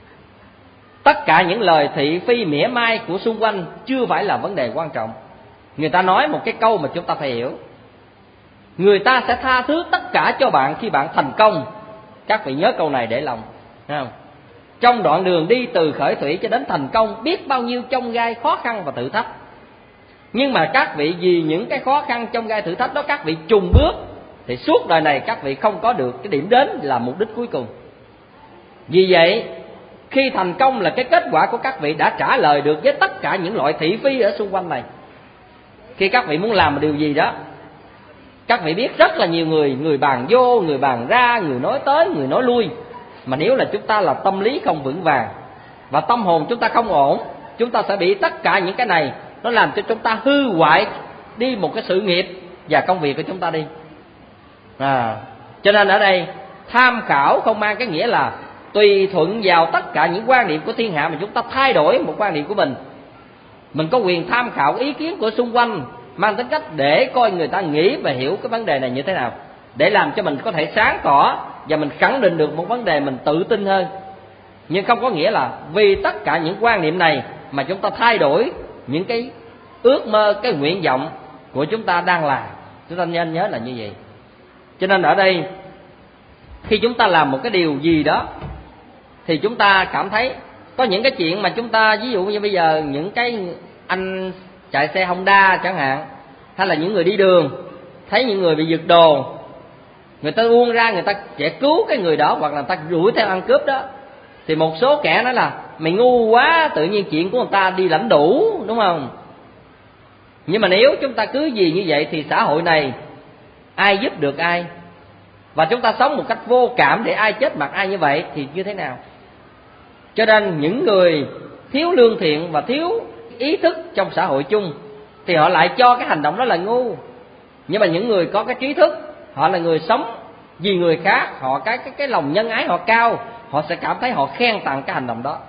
[SPEAKER 2] Tất cả những lời thị phi mỉa mai của xung quanh chưa phải là vấn đề quan trọng. Người ta nói một cái câu mà chúng ta phải hiểu: người ta sẽ tha thứ tất cả cho bạn khi bạn thành công. Các vị nhớ câu này để lòng, thấy không? Trong đoạn đường đi từ khởi thủy cho đến thành công, biết bao nhiêu chông gai khó khăn và thử thách. Nhưng mà các vị vì những cái khó khăn chông gai thử thách đó, các vị chùn bước, thì suốt đời này các vị không có được cái điểm đến là mục đích cuối cùng. Vì vậy, khi thành công là cái kết quả của các vị đã trả lời được với tất cả những loại thị phi ở xung quanh này. Khi các vị muốn làm một điều gì đó, các vị biết rất là nhiều người bàn vô, người bàn ra, người nói tới, người nói lui. Mà nếu là chúng ta là tâm lý không vững vàng và tâm hồn chúng ta không ổn, chúng ta sẽ bị tất cả những cái này nó làm cho chúng ta hư hoại đi một cái sự nghiệp và công việc của chúng ta đi. Cho nên ở đây tham khảo không mang cái nghĩa là tùy thuận vào tất cả những quan niệm của thiên hạ mà chúng ta thay đổi một quan niệm của mình. Mình có quyền tham khảo ý kiến của xung quanh, mang tính cách để coi người ta nghĩ và hiểu cái vấn đề này như thế nào, để làm cho mình có thể sáng tỏ và mình khẳng định được một vấn đề mình tự tin hơn. Nhưng không có nghĩa là vì tất cả những quan niệm này mà chúng ta thay đổi những cái ước mơ, cái nguyện vọng của chúng ta đang làm. Chúng ta nên nhớ là như vậy. Cho nên ở đây, khi chúng ta làm một cái điều gì đó thì chúng ta cảm thấy có những cái chuyện mà chúng ta, ví dụ như bây giờ những cái anh chạy xe Honda chẳng hạn, hay là những người đi đường thấy những người bị giật đồ, người ta buông ra, người ta sẽ cứu cái người đó, hoặc là người ta đuổi theo ăn cướp đó, thì một số kẻ nói là mày ngu quá, tự nhiên chuyện của người ta đi lãnh đủ, đúng không? Nhưng mà nếu chúng ta cứ gì như vậy thì xã hội này ai giúp được ai? Và chúng ta sống một cách vô cảm để ai chết mặt ai như vậy thì như thế nào? Cho nên những người thiếu lương thiện và thiếu ý thức trong xã hội chung thì họ lại cho cái hành động đó là ngu. Nhưng mà những người có cái trí thức, họ là người sống vì người khác, họ cái lòng nhân ái họ cao, họ sẽ cảm thấy họ khen tặng cái hành động đó.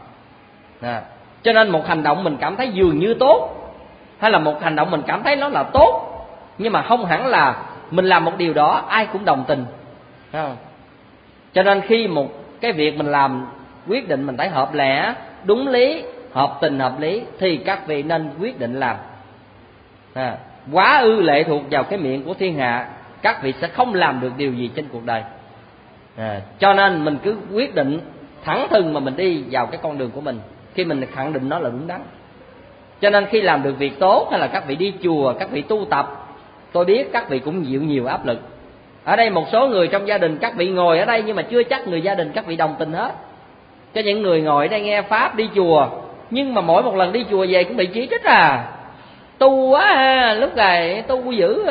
[SPEAKER 2] Cho nên một hành động mình cảm thấy dường như tốt, hay là một hành động mình cảm thấy nó là tốt, nhưng mà không hẳn là mình làm một điều đó ai cũng đồng tình, thấy không? Cho nên khi một cái việc mình làm, quyết định mình thấy hợp lẽ, đúng lý, hợp tình hợp lý thì các vị nên quyết định làm. Quá ư lệ thuộc vào cái miệng của thiên hạ, các vị sẽ không làm được điều gì trên cuộc đời. Cho nên mình cứ quyết định thẳng thừng mà mình đi vào cái con đường của mình, khi mình khẳng định nó là đúng đắn. Cho nên khi làm được việc tốt, hay là các vị đi chùa, các vị tu tập, tôi biết các vị cũng chịu nhiều áp lực. Ở đây một số người trong gia đình các vị ngồi ở đây, nhưng mà chưa chắc người gia đình các vị đồng tình hết. Cho những người ngồi ở đây nghe pháp, đi chùa, nhưng mà mỗi một lần đi chùa về cũng bị chỉ trích tu quá ha, lúc này tu dữ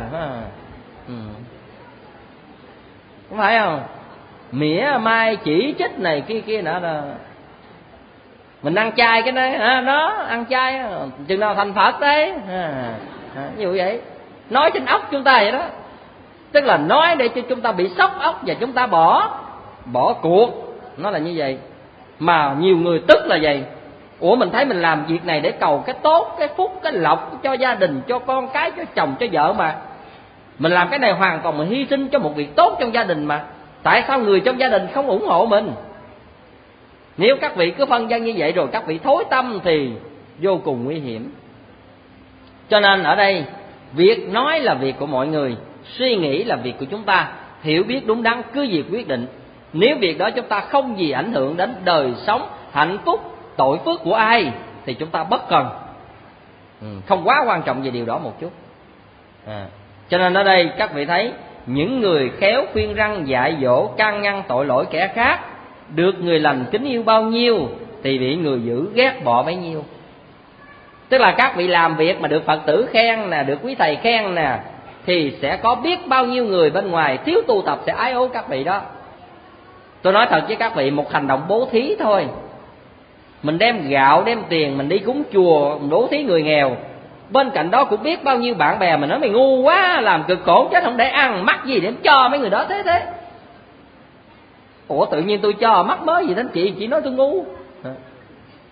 [SPEAKER 2] không phải không? Mỉa mai chỉ trích này kia nọ là mình ăn chay cái đó, nó ăn chay chừng nào thành Phật đấy, như vậy nói trên óc chúng ta vậy đó. Tức là nói để cho chúng ta bị sốc óc và chúng ta bỏ cuộc, nó là như vậy. Mà nhiều người tức là vậy. Ủa, mình thấy mình làm việc này để cầu cái tốt, cái phúc, cái lộc cho gia đình, cho con cái, cho chồng, cho vợ mà. Mình làm cái này hoàn toàn mình hy sinh cho một việc tốt trong gia đình mà. Tại sao người trong gia đình không ủng hộ mình? Nếu các vị cứ phân vân như vậy rồi các vị thối tâm thì vô cùng nguy hiểm. Cho nên ở đây, việc nói là việc của mọi người, suy nghĩ là việc của chúng ta, hiểu biết đúng đắn cứ việc quyết định. Nếu việc đó chúng ta không gì ảnh hưởng đến đời sống, hạnh phúc, tội phước của ai thì chúng ta bất cần, không quá quan trọng về điều đó một chút. Cho nên ở đây các vị thấy những người khéo khuyên răn dạy dỗ, can ngăn tội lỗi kẻ khác, được người lành kính yêu bao nhiêu thì bị người dữ ghét bỏ bấy nhiêu. Tức là các vị làm việc mà được Phật tử khen nè, được quý thầy khen nè, thì sẽ có biết bao nhiêu người bên ngoài thiếu tu tập sẽ ái ố các vị đó. Tôi nói thật với các vị, một hành động bố thí thôi, mình đem gạo, đem tiền, mình đi cúng chùa, mình bố thí người nghèo, bên cạnh đó cũng biết bao nhiêu bạn bè mình nói mày ngu quá, làm cực khổ chết không để ăn, mắc gì để cho mấy người đó thế. Ủa, tự nhiên tôi cho mắc mới gì đến chị nói tôi ngu.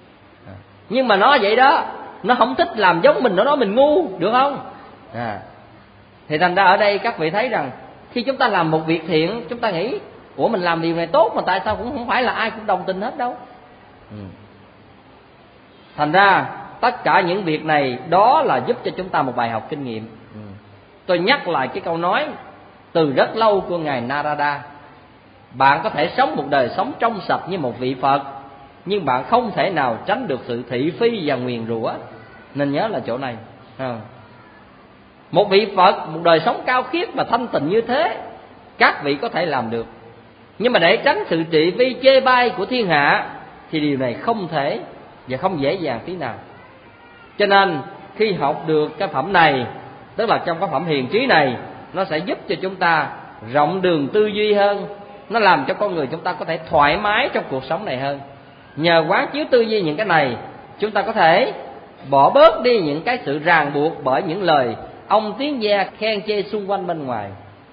[SPEAKER 2] Nhưng mà nó vậy đó, nó không thích làm giống mình, nó nói mình ngu, được không? Thì thành ra ở đây các vị thấy rằng khi chúng ta làm một việc thiện, chúng ta nghĩ ủa mình làm điều này tốt mà tại sao cũng không phải là ai cũng đồng tình hết đâu. Thành ra tất cả những việc này đó là giúp cho chúng ta một bài học kinh nghiệm. Tôi nhắc lại cái câu nói từ rất lâu của Ngài Narada: bạn có thể sống một đời sống trong sạch như một vị Phật, nhưng bạn không thể nào tránh được sự thị phi và nguyền rủa. Nên nhớ là chỗ này. Một vị Phật, một đời sống cao khiết và thanh tịnh như thế, các vị có thể làm được. Nhưng mà để tránh sự thị phi chê bai của thiên hạ thì điều này không thể và không dễ dàng tí nào. Cho nên khi học được cái phẩm này, tức là trong cái phẩm hiền trí này, nó sẽ giúp cho chúng ta rộng đường tư duy hơn. Nó làm cho con người chúng ta có thể thoải mái trong cuộc sống này hơn. Nhờ quán chiếu tư duy những cái này, chúng ta có thể bỏ bớt đi những cái sự ràng buộc bởi những lời ông tiếng gia khen chê xung quanh bên ngoài.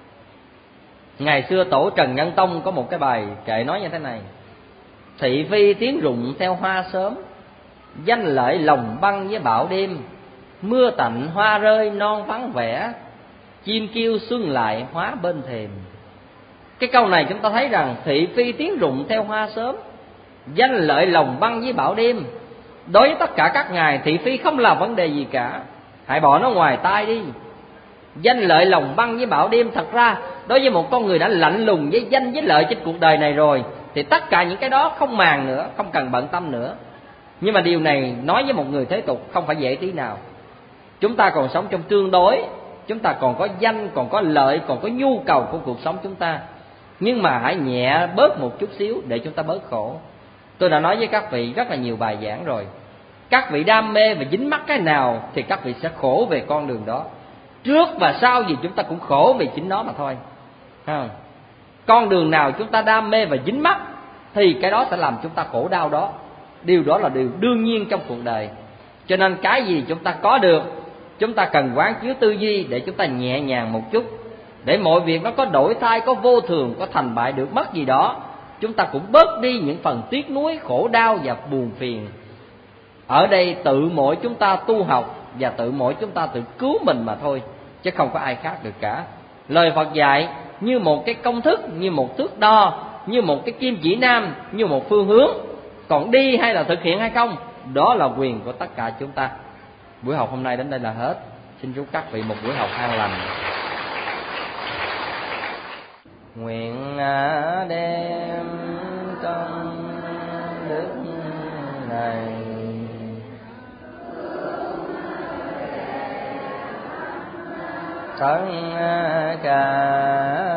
[SPEAKER 2] Ngày xưa tổ Trần Nhân Tông có một cái bài kệ nói như thế này: thị phi tiếng rụng theo hoa sớm, danh lợi lòng băng với bão đêm, mưa tạnh hoa rơi non vắng vẻ, chim kêu xuân lại hóa bên thềm. Cái câu này chúng ta thấy rằng thị phi tiếng rụng theo hoa sớm, danh lợi lòng băng với bão đêm. Đối với tất cả các ngài, thị phi không là vấn đề gì cả, hãy bỏ nó ngoài tai đi. Danh lợi lòng băng với bão đêm, thật ra đối với một con người đã lạnh lùng với danh với lợi trên cuộc đời này rồi thì tất cả những cái đó không màng nữa, không cần bận tâm nữa. Nhưng mà điều này nói với một người thế tục không phải dễ tí nào. Chúng ta còn sống trong tương đối, chúng ta còn có danh, còn có lợi, còn có nhu cầu của cuộc sống chúng ta. Nhưng mà hãy nhẹ bớt một chút xíu để chúng ta bớt khổ. Tôi đã nói với các vị rất là nhiều bài giảng rồi. Các vị đam mê và dính mắc cái nào thì các vị sẽ khổ về con đường đó. Trước và sau gì chúng ta cũng khổ vì chính nó mà thôi. Con đường nào chúng ta đam mê và dính mắc thì cái đó sẽ làm chúng ta khổ đau đó. Điều đó là điều đương nhiên trong cuộc đời. Cho nên cái gì chúng ta có được, chúng ta cần quán chiếu tư duy để chúng ta nhẹ nhàng một chút, để mọi việc nó có đổi thay, có vô thường, có thành bại được mất gì đó, chúng ta cũng bớt đi những phần tiếc nuối, khổ đau và buồn phiền. Ở đây tự mỗi chúng ta tu học và tự mỗi chúng ta tự cứu mình mà thôi, chứ không có ai khác được cả. Lời Phật dạy như một cái công thức, như một thước đo, như một cái kim chỉ nam, như một phương hướng. Còn đi hay là thực hiện hay không, đó là quyền của tất cả chúng ta. Buổi học hôm nay đến đây là hết. Xin chúc các vị một buổi học an lành. Nguyện đem công đức này tất cả